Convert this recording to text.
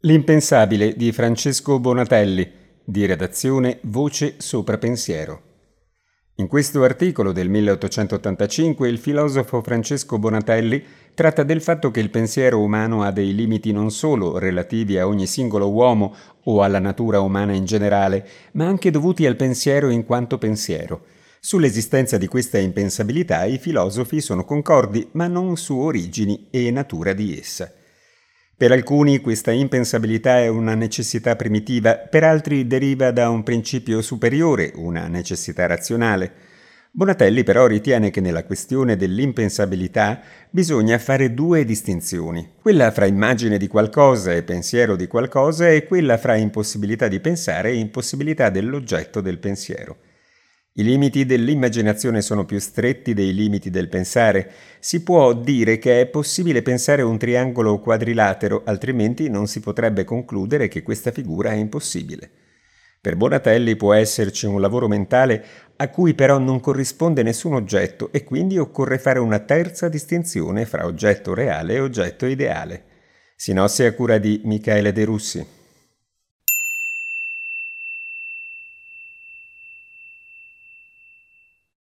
L'impensabile di Francesco Bonatelli, di redazione Voce Sopra Pensiero. In questo articolo del 1885 il filosofo Francesco Bonatelli tratta del fatto che il pensiero umano ha dei limiti non solo relativi a ogni singolo uomo o alla natura umana in generale, ma anche dovuti al pensiero in quanto pensiero. Sull'esistenza di questa impensabilità i filosofi sono concordi, ma non su origini e natura di essa. Per alcuni questa impensabilità è una necessità primitiva, per altri deriva da un principio superiore, una necessità razionale. Bonatelli però ritiene che nella questione dell'impensabilità bisogna fare due distinzioni: quella fra immagine di qualcosa e pensiero di qualcosa e quella fra impossibilità di pensare e impossibilità dell'oggetto del pensiero. I limiti dell'immaginazione sono più stretti dei limiti del pensare. Si può dire che è possibile pensare un triangolo quadrilatero, altrimenti non si potrebbe concludere che questa figura è impossibile. Per Bonatelli può esserci un lavoro mentale a cui però non corrisponde nessun oggetto e quindi occorre fare una terza distinzione fra oggetto reale e oggetto ideale. Sinossi a cura di Michele De Russi.